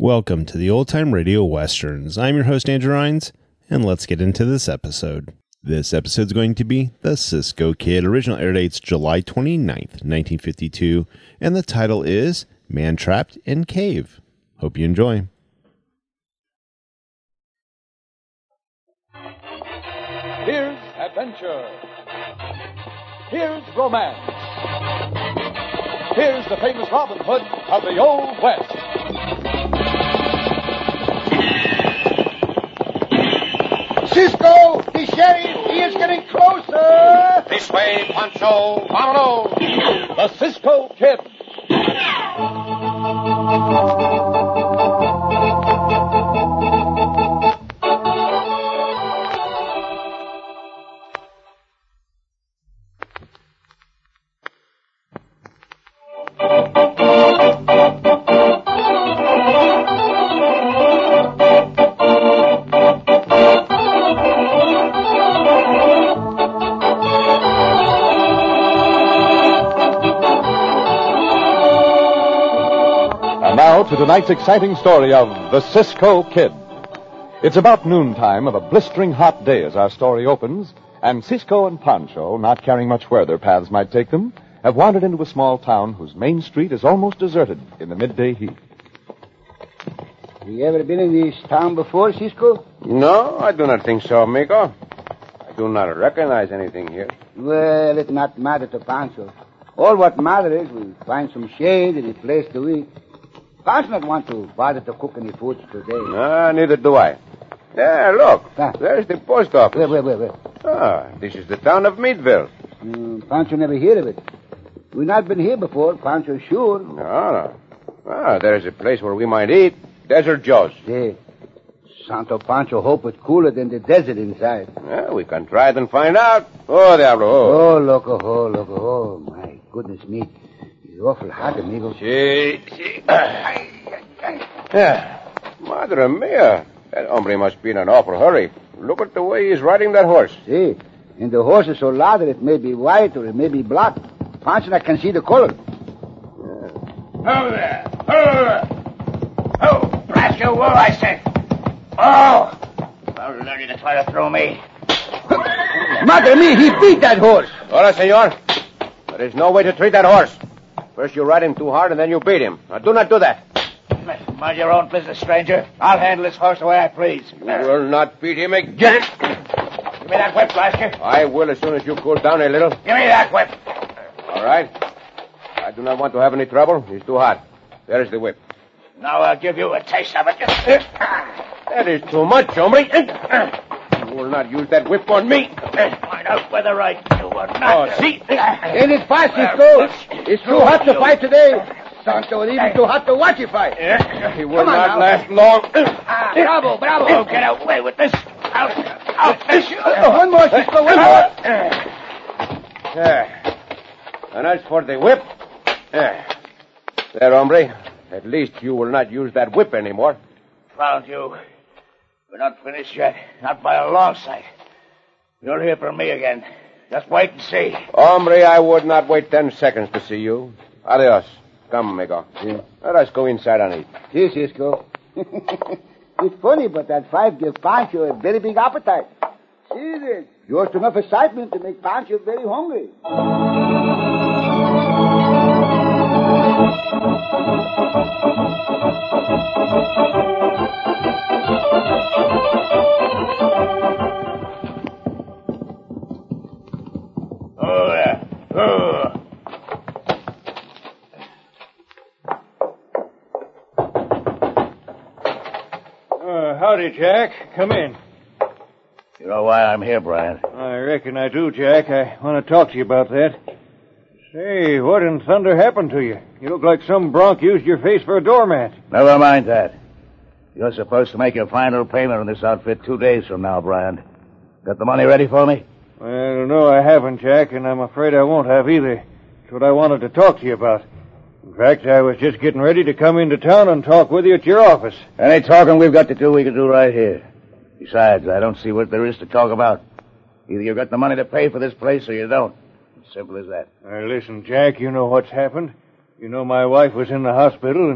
Welcome to the Old Time Radio Westerns. I'm your host, Andrew Rines, and let's get into this episode. This episode is going to be The Cisco Kid. Original air date's July 29th, 1952, and the title is Man Trapped in Cave. Hope you enjoy. Here's adventure. Here's romance. Here's the famous Robin Hood of the Old West. Cisco, the sheriff, he is getting closer. This way, Pancho. Vámonos. The Cisco Kid. Now to tonight's exciting story of The Cisco Kid. It's about noontime of a blistering hot day as our story opens, and Cisco and Pancho, not caring much where their paths might take them, have wandered into a small town whose main street is almost deserted in the midday heat. You ever been in this town before, Cisco? No, I do not think so, amigo. I do not recognize anything here. Well, it not matter to Pancho. All what matters is we find some shade and a place to eat. Pancho not want to bother to cook any food today. Neither do I. Yeah, look. There's the post office. Wait. This is the town of Meadville. Pancho never heard of it. We not been here before, Pancho sure. No. There's a place where we might eat. Desert Joe's. Yeah. Santo Pancho hope it's cooler than the desert inside. Yeah, we can try it and find out. Oh, diablo. Oh, loco. Oh, my goodness me. It's awful hot, amigo. See. Yeah. Madre mia. That hombre must be in an awful hurry. Look at the way he's riding that horse. See, and the horse is so loud that it may be white or it may be black. Pancho can see the color. Ho there! Oh, blast your wool, I said. Oh! Well, ready to try to throw me. Madre mia, he beat that horse. Hola, senor. There is no way to treat that horse. First you ride him too hard and then you beat him. Now, do not do that. Mind your own business, stranger. I'll handle this horse the way I please. You will not beat him again. Give me that whip, Blaster. I will as soon as you cool down a little. Give me that whip. All right. I do not want to have any trouble. He's too hot. There is the whip. Now I'll give you a taste of it. That is too much, hombre. You will not use that whip on me. Find out whether I do or not. Oh, see? Ain't it fast, Cisco? It's too hot to fight today. Santo, it's even too hot to watch you fight. He will not last long. Bravo. Oh, get away with this. I'll fix you. One more, Cisco, one more. Yeah. And as for the whip, there, hombre. At least you will not use that whip anymore. Found you. We're not finished yet. Not by a long sight. You'll hear from me again. Just wait and see. Hombre, I would not wait 10 seconds to see you. Adios. Come, amigo. Yeah. Let us go inside and eat. See, Cisco. It's funny, but that fight gives Pancho a very big appetite. See this? Just enough excitement to make Pancho very hungry. Oh, there. Oh. Howdy, Jack. Come in. You know why I'm here, Brian? I reckon I do, Jack. I want to talk to you about that. Say, what in thunder happened to you? You look like some bronc used your face for a doormat. Never mind that. You're supposed to make your final payment on this outfit 2 days from now, Brian. Got the money ready for me? Well, no, I haven't, Jack, and I'm afraid I won't have either. That's what I wanted to talk to you about. In fact, I was just getting ready to come into town and talk with you at your office. Any talking we've got to do, we can do right here. Besides, I don't see what there is to talk about. Either you've got the money to pay for this place or you don't. Simple as that. Listen, Jack, you know what's happened. You know my wife was in the hospital, and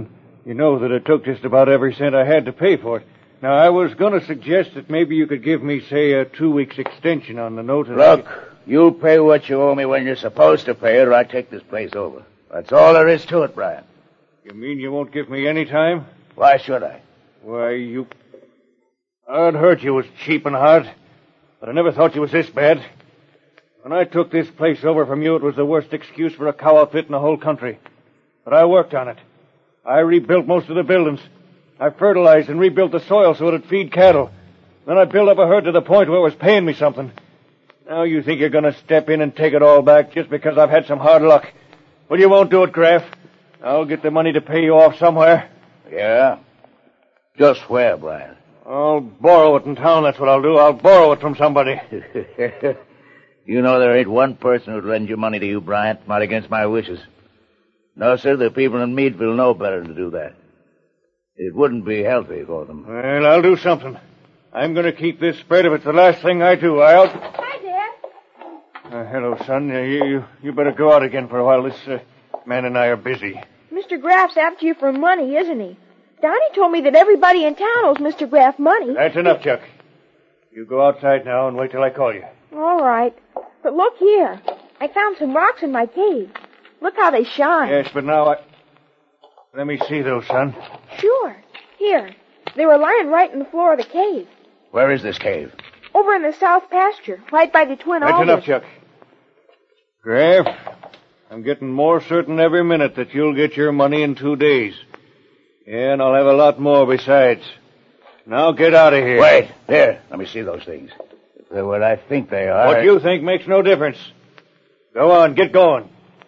You know that it took just about every cent I had to pay for it. Now, I was going to suggest that maybe you could give me, say, a 2 weeks extension on the note. Look, you pay what you owe me when you're supposed to pay it, or I take this place over. That's all there is to it, Brian. You mean you won't give me any time? Why should I? Why, I'd heard you was cheap and hard, but I never thought you was this bad. When I took this place over from you, it was the worst excuse for a cow outfit in the whole country. But I worked on it. I rebuilt most of the buildings. I fertilized and rebuilt the soil so it'd feed cattle. Then I built up a herd to the point where it was paying me something. Now you think you're going to step in and take it all back just because I've had some hard luck. Well, you won't do it, Graff. I'll get the money to pay you off somewhere. Yeah? Just where, Brian? I'll borrow it in town, that's what I'll do. I'll borrow it from somebody. You know there ain't one person who'd lend you money to you, Bryant, not against my wishes. No, sir, the people in Meadville know better than to do that. It wouldn't be healthy for them. Well, I'll do something. I'm going to keep this spread if it's the last thing I do. Hi, Dad. Hello, son. You better go out again for a while. This man and I are busy. Mr. Graff's after you for money, isn't he? Donnie told me that everybody in town owes Mr. Graff money. That's enough, Chuck. You go outside now and wait till I call you. All right. But look here. I found some rocks in my cave. Look how they shine. Yes, but now let me see those, son. Sure. Here. They were lying right in the floor of the cave. Where is this cave? Over in the south pasture, right by the twin alders. That's enough, Chuck. Graff, I'm getting more certain every minute that you'll get your money in 2 days. Yeah, and I'll have a lot more besides. Now get out of here. Wait. There. Let me see those things. If they're what I think they are. What you think makes no difference. Go on, get going.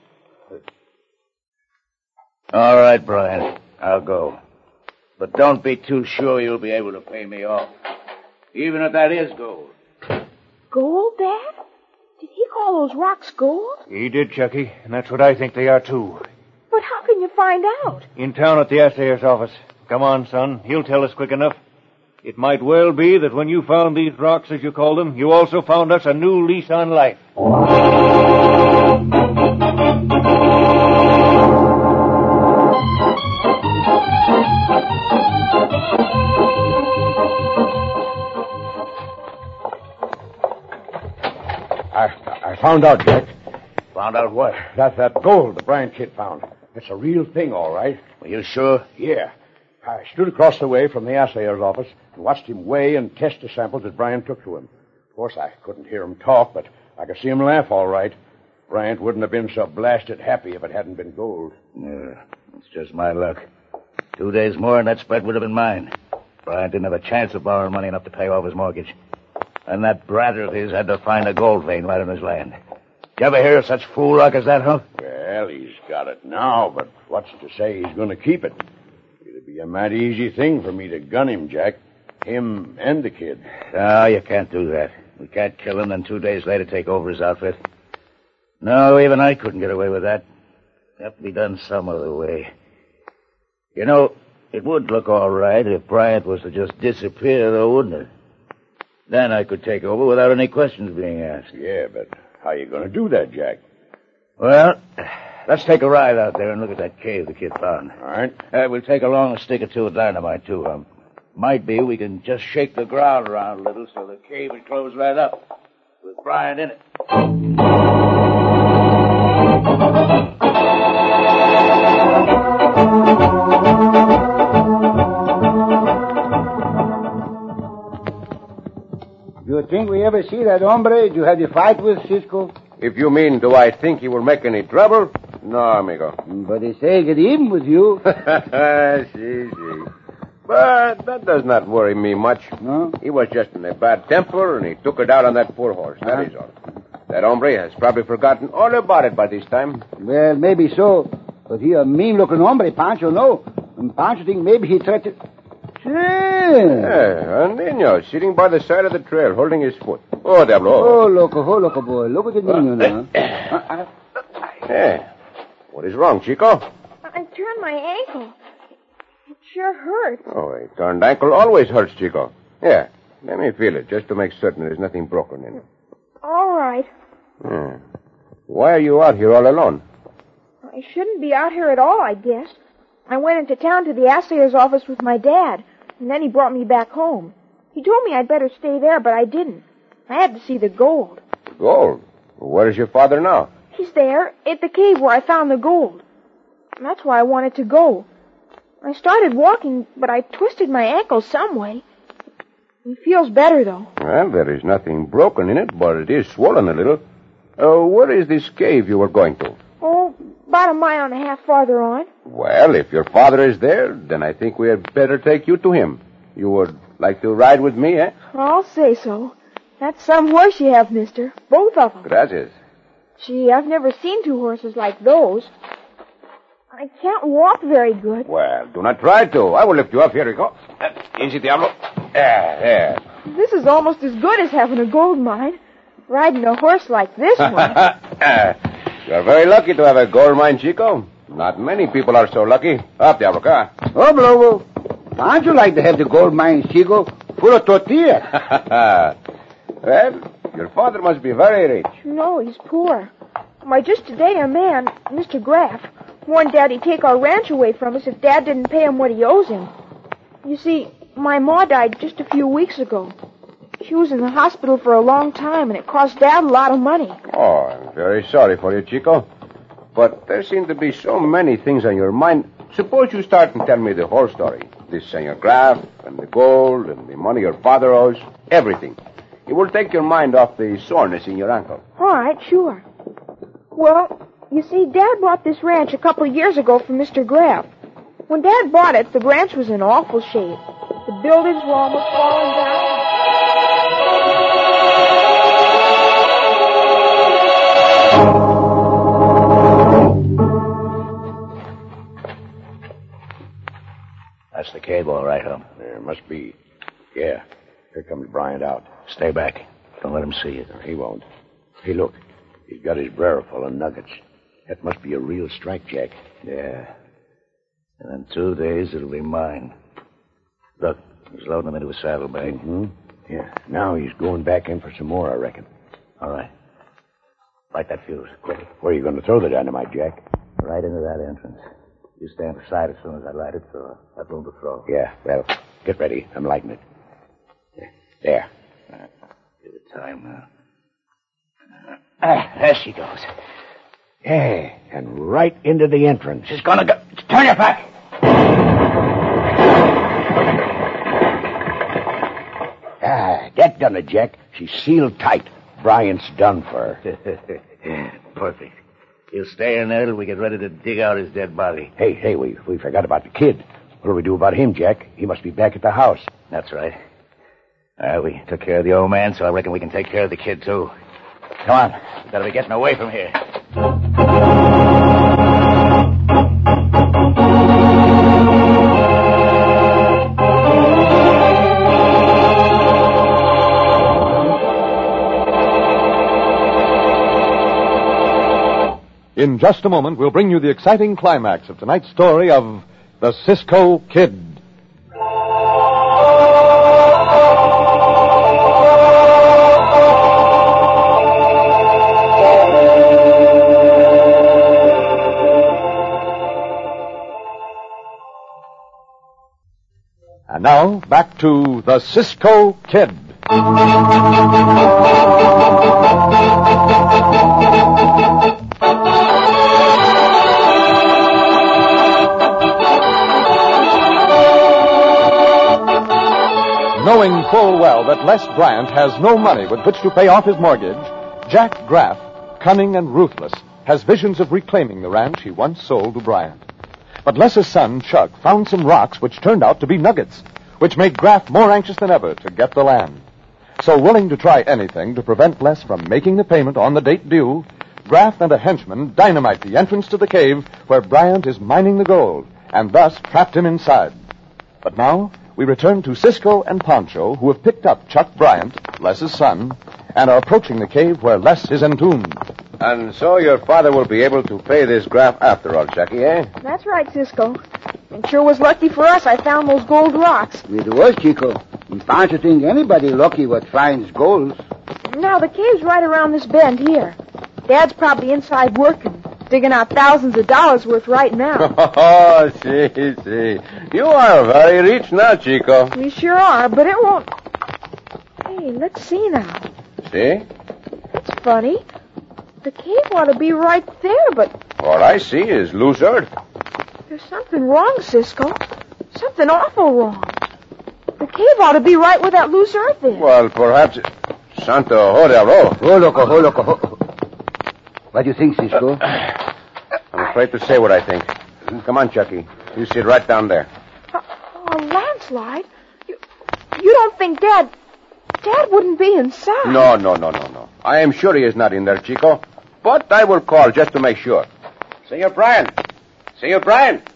All right, Brian. I'll go. But don't be too sure you'll be able to pay me off. Even if that is gold. Gold, Dad? Did he call those rocks gold? He did, Chucky, and that's what I think they are, too. But how can you find out? In town at the assayer's office. Come on, son. He'll tell us quick enough. It might well be that when you found these rocks, as you called them, you also found us a new lease on life. I found out, Jack. Found out what? That gold the Bryant kid found. It's a real thing, all right. Are you sure? Yeah. I stood across the way from the assayer's office and watched him weigh and test the samples that Bryant took to him. Of course, I couldn't hear him talk, but I could see him laugh all right. Bryant wouldn't have been so blasted happy if it hadn't been gold. Yeah, it's just my luck. 2 days more and that spread would have been mine. Bryant didn't have a chance of borrowing money enough to pay off his mortgage. And that brother of his had to find a gold vein right on his land. You ever hear of such fool luck as that, huh? Well, he's got it now, but what's to say he's going to keep it? It'd be a mighty easy thing for me to gun him, Jack. Him and the kid. No, you can't do that. We can't kill him and 2 days later take over his outfit. No, even I couldn't get away with that. It'd have to be done some other way. You know, it would look all right if Bryant was to just disappear, though, wouldn't it? Then I could take over without any questions being asked. Yeah, but how are you going to do that, Jack? Well, let's take a ride out there and look at that cave the kid found. All right. We'll take along a stick or two of dynamite, too. Might be we can just shake the ground around a little so the cave will close right up with Bryant in it. Do you think we ever see that hombre you had the fight with, Cisco? If you mean, do I think he will make any trouble? No, amigo. But they say get even with you. See. But that does not worry me much. No? He was just in a bad temper, and he took it out on that poor horse. That is all. That hombre has probably forgotten all about it by this time. Well, maybe so. But he a mean-looking hombre, Pancho, no. And Pancho think maybe he tried to... Yeah, a niño sitting by the side of the trail, holding his foot. Oh, Diablo. Oh, loco, boy. Look at the niño now. Hey, what is wrong, Chico? I turned my ankle. It sure hurts. Oh, a turned ankle always hurts, Chico. Yeah, let me feel it, just to make certain there's nothing broken in it. All right. Why are you out here all alone? I shouldn't be out here at all, I guess. I went into town to the assayer's office with my dad, and then he brought me back home. He told me I'd better stay there, but I didn't. I had to see the gold. Gold? Where is your father now? He's there, at the cave where I found the gold. And that's why I wanted to go. I started walking, but I twisted my ankle some way. It feels better, though. Well, there is nothing broken in it, but it is swollen a little. Where is this cave you were going to? Oh, about a mile and a half farther on. Well, if your father is there, then I think we had better take you to him. You would like to ride with me, eh? I'll say so. That's some horse you have, mister. Both of them. Gracias. Gee, I've never seen two horses like those. I can't walk very good. Well, do not try to. I will lift you up. Here we go. Easy, Diablo. There. This is almost as good as having a gold mine. Riding a horse like this one. You're very lucky to have a gold mine, Chico. Not many people are so lucky. Up, Diablo, car. Oh, Blobo. How'd you like to have the gold mine, Chico, full of tortillas? Well, your father must be very rich. No, he's poor. Why, just today a man, Mr. Graff, warned Dad he'd take our ranch away from us if Dad didn't pay him what he owes him. You see, my ma died just a few weeks ago. She was in the hospital for a long time, and it cost Dad a lot of money. Oh, I'm very sorry for you, Chico. But there seem to be so many things on your mind. Suppose you start and tell me the whole story. This Senor Graff, and the gold, and the money your father owes. Everything. It will take your mind off the soreness in your ankle. All right, sure. Well, you see, Dad bought this ranch a couple of years ago from Mr. Graff. When Dad bought it, the ranch was in awful shape. The buildings were almost falling down. That's the cave, all right, huh? There must be. Yeah. Here comes Bryant out. Stay back. Don't let him see you. He won't. Hey, look. He's got his barrel full of nuggets. That must be a real strike, Jack. Yeah. And in 2 days, it'll be mine. Look, he's loading them into a saddlebag. Mm-hmm. Yeah. Now he's going back in for some more, I reckon. All right. Light that fuse, quick. Where are you going to throw the dynamite, Jack? Right into that entrance. You stand aside as soon as I light it, so I have room to throw. Yeah, well, get ready. I'm lighting it. There. Give it time now. There she goes. Yeah, and right into the entrance. She's gonna go. Turn your back. That done it, Jack. She's sealed tight. Bryant's done for her. Perfect. He'll stay in there till we get ready to dig out his dead body. Hey, we forgot about the kid. What do we do about him, Jack? He must be back at the house. That's right. We took care of the old man, so I reckon we can take care of the kid, too. Come on. We gotta be getting away from here. In just a moment, we'll bring you the exciting climax of tonight's story of The Cisco Kid. And now, back to The Cisco Kid. Knowing full well that Les Bryant has no money with which to pay off his mortgage, Jack Graff, cunning and ruthless, has visions of reclaiming the ranch he once sold to Bryant. But Les's son, Chuck, found some rocks which turned out to be nuggets, which made Graff more anxious than ever to get the land. So willing to try anything to prevent Les from making the payment on the date due, Graff and a henchman dynamite the entrance to the cave where Bryant is mining the gold, and thus trapped him inside. But now, we return to Cisco and Pancho, who have picked up Chuck Bryant, Les's son, and are approaching the cave where Les is entombed. And so your father will be able to pay this Graff after all, Chucky, eh? That's right, Cisco. It sure was lucky for us I found those gold rocks. It was, Chico. And Pancho think anybody lucky what finds gold. Now, the cave's right around this bend here. Dad's probably inside working. digging out thousands of dollars worth right now. Oh, see. You are very rich now, Chico. We sure are, but it won't... Hey, let's see now. See? That's funny. The cave ought to be right there, but... All I see is loose earth. There's something wrong, Cisco. Something awful wrong. The cave ought to be right where that loose earth is. Well, perhaps... Santo, hold there, roll. Oh, loco. What do you think, Cisco? I'm afraid to say what I think. Come on, Chucky. You sit right down there. A landslide? You don't think Dad wouldn't be inside? No. I am sure he is not in there, Chico. But I will call just to make sure. Senor Brian. Get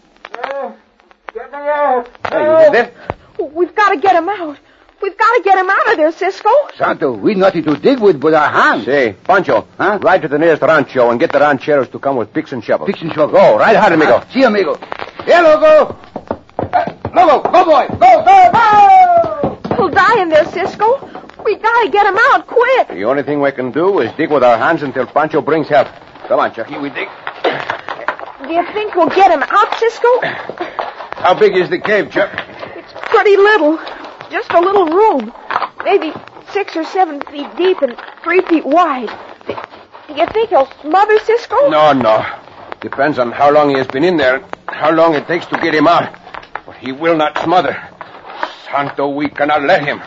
me out. Hey, you did it? We've got to get him out. We've got to get him out of there, Cisco. Santo, we nothing to dig with but our hands. See, Pancho, Huh? ride to the nearest rancho and get the rancheros to come with picks and shovels. Fix and shovel. Go, right hard, amigo. Si, amigo. Here, loco. Loco, go, boy. Go. He'll die in there, Cisco. We got to get him out quick. The only thing we can do is dig with our hands until Pancho brings help. Come on, Chucky, we dig. Do you think we'll get him out, Cisco? How big is the cave, Chuck? It's pretty little. Just a little room. Maybe 6 or 7 feet deep and 3 feet wide. Do you think he'll smother Cisco? No. Depends on how long he has been in there and how long it takes to get him out. But he will not smother. Santo, we cannot let him.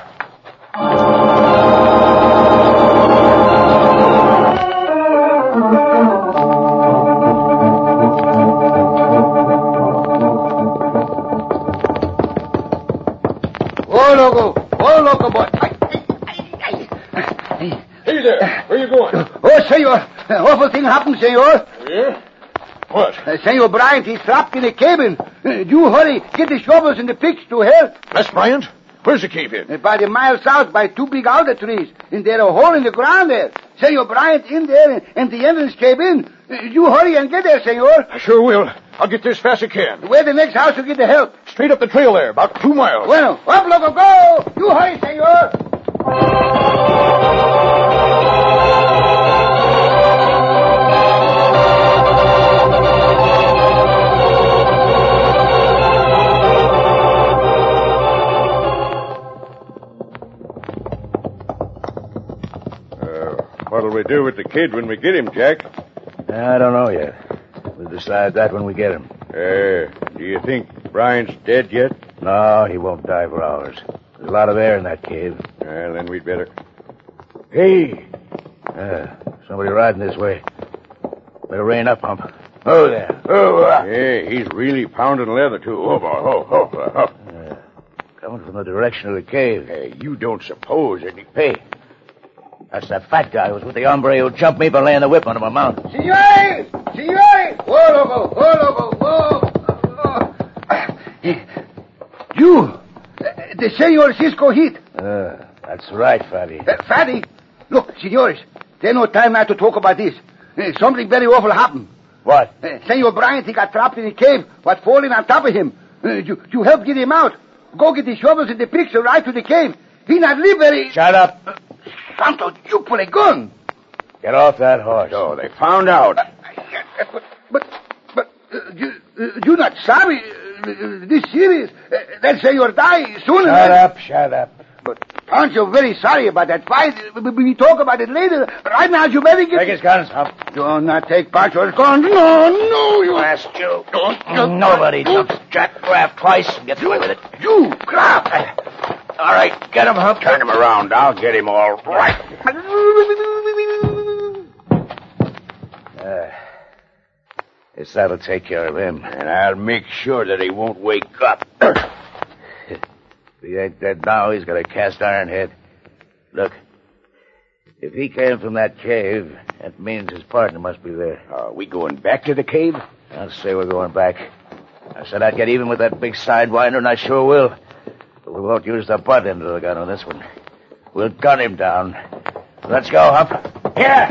Oh, loco, boy. Hey there. Where you going? Oh, senor. Awful thing happened, senor. Yeah? What? Senor Bryant, he's trapped in a cabin. You hurry. Get the shovels and the picks to help. Les Bryant? Where's the cave in? By the mile south, by 2 big alder trees. And there's a hole in the ground there. Senor Bryant in there, and the entrance cave in. You hurry and get there, senor. I sure will. I'll get there as fast as I can. Where the next house to get the help? Straight up the trail there, about 2 miles. Bueno, up, loco, go! You hurry, senor. What'll we do with the kid when we get him, Jack? I don't know yet. We'll decide that when we get him. Do you think Brian's dead yet? No, he won't die for hours. There's a lot of air in that cave. Well, then we'd better. Hey! Somebody riding this way. Better rein up, Hump. Oh, there. Yeah, he's really pounding leather, too. Oh. Coming from the direction of the cave. Hey, you don't suppose any... Hey, that's that fat guy who was with the hombre who jumped me for laying the whip under my mount. Signore! Whoa, loco. You, the Senor Cisco Heat. That's right, Fatty. Fatty, look, senores, there's no time now to talk about this. Something very awful happened. What? Senor Bryant, he got trapped in a cave, what falling on top of him. You help get him out. Go get the shovels and the picks and ride to the cave. He not live very... Shut up. Santo, you pull a gun. Get off that horse. Oh, they found out. But you not sorry. This serious. That Senor die sooner. Shut up. But Pancho very sorry about that fight. We talk about it later. Right now, you better get... Take his guns, Hump. Do not take Pancho's gun. No, you... Last you. Nobody jumps Jack Graff twice and gets away with it. You, Graff. All right, get him, Hump. Turn him around. I'll get him all right. Guess that'll take care of him. And I'll make sure that he won't wake up. If he ain't dead now, he's got a cast iron head. Look, if he came from that cave, that means his partner must be there. Are we going back to the cave? I'll say we're going back. I said I'd get even with that big sidewinder, and I sure will. But we won't use the butt end of the gun on this one. We'll gun him down. Let's go, Hump. Here!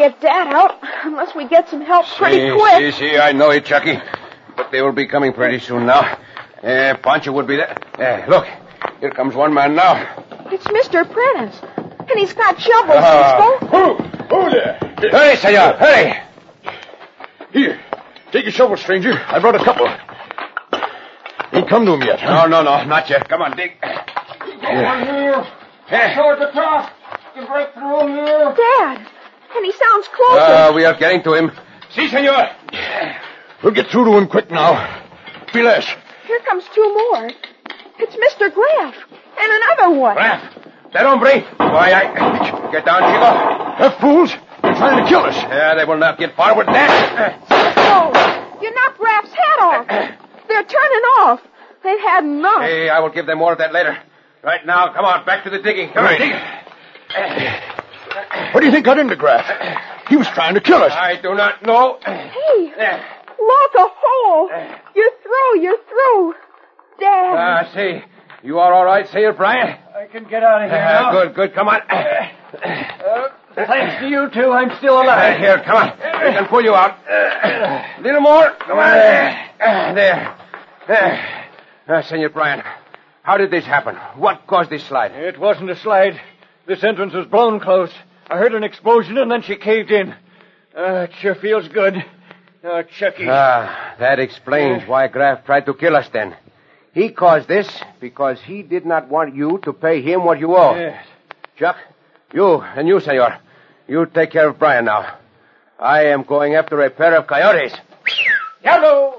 get Dad out unless we get some help pretty quick. See, I know it, Chucky. But they will be coming pretty soon now. Pancho would be there. Look, here comes one man now. It's Mr. Prentice. And he's got shovels, Cisco. Who there? Hurry, senor, hurry. Here, take your shovel, stranger. I brought a couple. Ain't come to him yet, huh? No, not yet. Come on, dig. Toward the top. You can break through here. Dad. And he sounds closer. We are getting to him. Si, senor. We'll get through to him quick now. Be less. Here comes two more. It's Mr. Graff. And another one. Graff. That hombre. Why, I... Get down, Chico. They're fools. They're trying to kill us. They will not get far with that. Oh, you knocked Graff's head off. They're turning off. They've had enough. Hey, I will give them more of that later. Right now, come on, back to the digging. Come on, dig. What do you think got into Graff? He was trying to kill us. I do not know. Hey, look, a hole. You're through. Dad. See. You are all right, say it, Brian? I can get out of here now. Good. Come on. Thanks to you two, I'm still alive. Here, come on. I can pull you out. A little more. Come on. There. Senor Brian, how did this happen? What caused this slide? It wasn't a slide. This entrance was blown closed. I heard an explosion, and then she caved in. It sure feels good. Chucky. That explains why Graff tried to kill us then. He caused this because he did not want you to pay him what you owe. Yes. Chuck, you, senor, you take care of Brian now. I am going after a pair of coyotes. Diablo!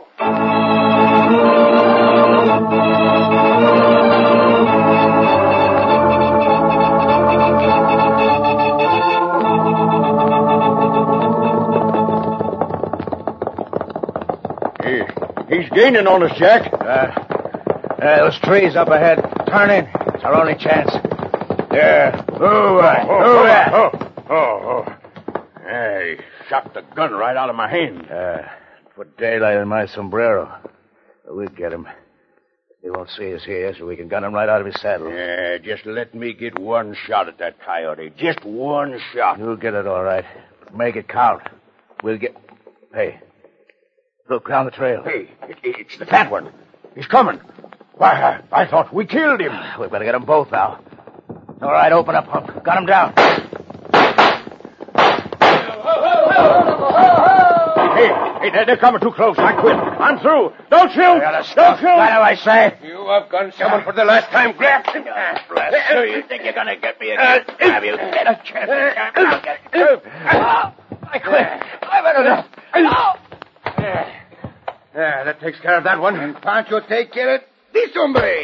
He's gaining on us, Jack. Those trees up ahead. Turn in. It's our only chance. There. Move Oh. Hey, shot the gun right out of my hand. Put daylight in my sombrero. We'll get him. He won't see us here, so we can gun him right out of his saddle. Yeah, just let me get one shot at that coyote. Just one shot. You'll get it all right. Make it count. We'll get... Hey. Look down the trail. Hey, it's the fat one. He's coming. Why, I thought we killed him. We better get them both now. All right, open up, Hump. Gun him down. Hey, they're coming too close. I quit. I'm through. Don't shoot. Don't shoot. What do I say? You have gunned someone for the last time, Graff. Bless you. You think you're going to get me again? Have you get a chance? I'll get you. I quit. I've had enough. That takes care of that one. And Pancho take care of this hombre.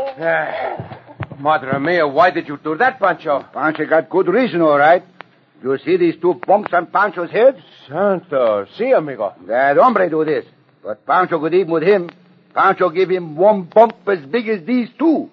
Madre mia, why did you do that, Pancho? Pancho got good reason, all right. You see these two bumps on Pancho's head? Santo, si, amigo. That hombre do this. But Pancho could even with him. Pancho give him one bump as big as these two.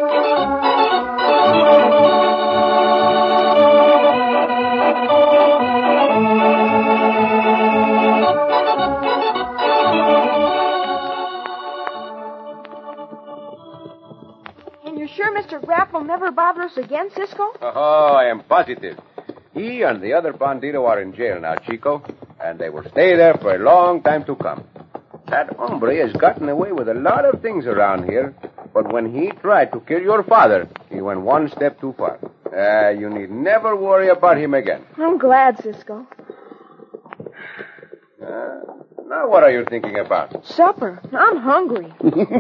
And you're sure Mr. Graff will never bother us again, Cisco? Oh, I am positive. He and the other bandito are in jail now, Chico, and they will stay there for a long time to come. That hombre has gotten away with a lot of things around here, but when he tried to kill your father, he went one step too far. You need never worry about him again. I'm glad, Cisco. Now what are you thinking about? Supper. I'm hungry.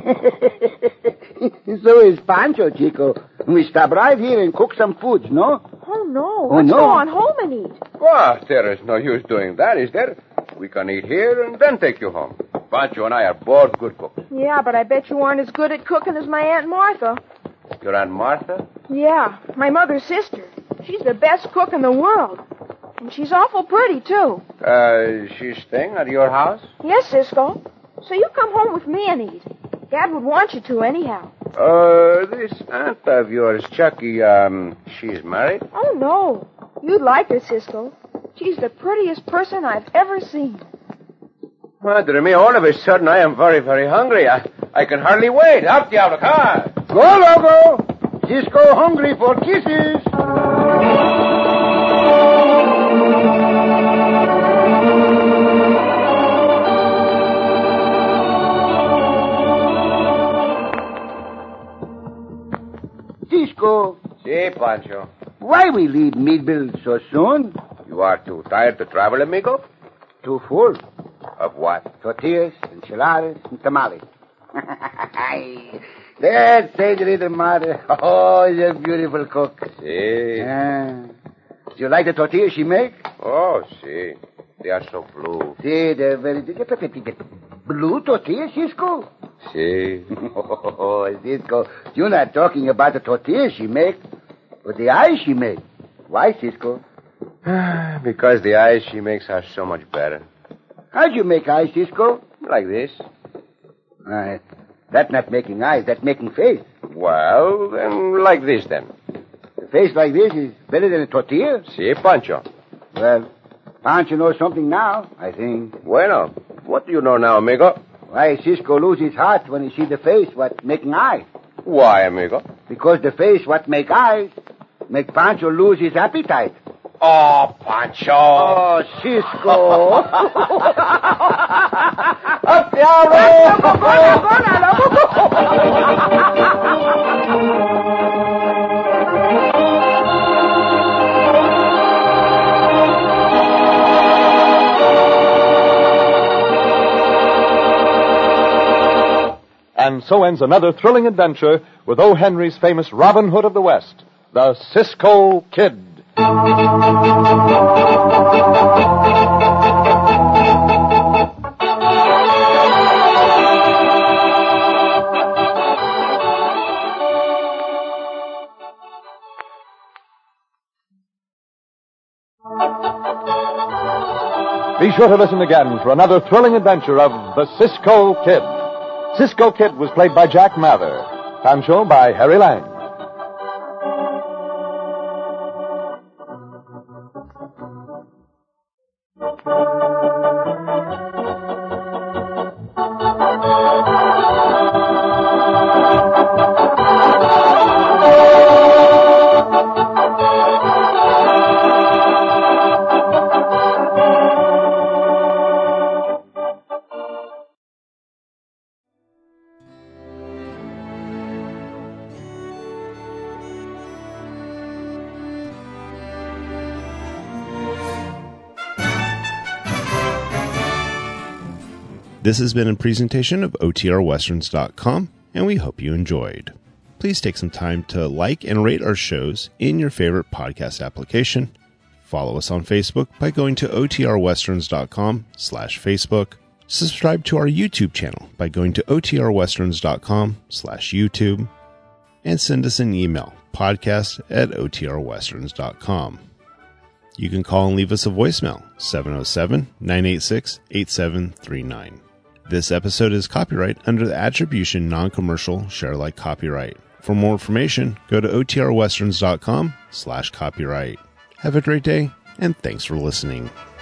So is Pancho, Chico. We stop right here and cook some food, no? Oh, no. Oh, Let's no. go on home and eat. Well, there is no use doing that, is there? We can eat here and then take you home. Pancho and I are both good cooks. Yeah, but I bet you aren't as good at cooking as my Aunt Martha. Your Aunt Martha? Yeah, my mother's sister. She's the best cook in the world. And she's awful pretty, too. She's staying at your house? Yes, Cisco. So you come home with me and eat. Dad would want you to anyhow. This aunt of yours, Chucky, she's married? Oh, no. You'd like her, Cisco. She's the prettiest person I've ever seen. Madre mia, all of a sudden I am very, very hungry. I can hardly wait. Out, Diablo, come on. Go, Logo. Cisco hungry for kisses. Cisco. Si, Pancho. Why we leave Meadville so soon? You are too tired to travel, amigo? Too full. Of what? Tortillas, enchiladas, and tamales. That's Senorita Mother. Oh, she's a beautiful cook. Si. Do you like the tortillas she make? Oh, si. They are so blue. See, they're very... Blue tortillas, Cisco? Si. Oh, Cisco, you're not talking about the tortillas she make, but the eyes she make. Why, Cisco? Because the eyes she makes are so much better. How'd you make eyes, Cisco? Like this. That's not making eyes, that's making face. Well, then, like this, then. A face like this is better than a tortilla? Si, Pancho. Well, Pancho knows something now, I think. Bueno. What do you know now, amigo? Why Cisco loses his heart when he see the face what making eyes. Why, amigo? Because the face what make eyes make Pancho lose his appetite. Oh, Pancho. Oh, Cisco. Up the And so ends another thrilling adventure with O. Henry's famous Robin Hood of the West, the Cisco Kid. Be sure to listen again for another thrilling adventure of the Cisco Kid. Cisco Kid was played by Jack Mather. Pancho by Harry Lang. This has been a presentation of OTRWesterns.com, and we hope you enjoyed. Please take some time to like and rate our shows in your favorite podcast application. Follow us on Facebook by going to OTRWesterns.com/Facebook. Subscribe to our YouTube channel by going to OTRWesterns.com/YouTube. And send us an email, podcast@OTRWesterns.com. You can call and leave us a voicemail, 707-986-8739. This episode is copyright under the Attribution Non-Commercial Share-alike copyright. For more information, go to OTRWesterns.com/copyright. Have a great day, and thanks for listening.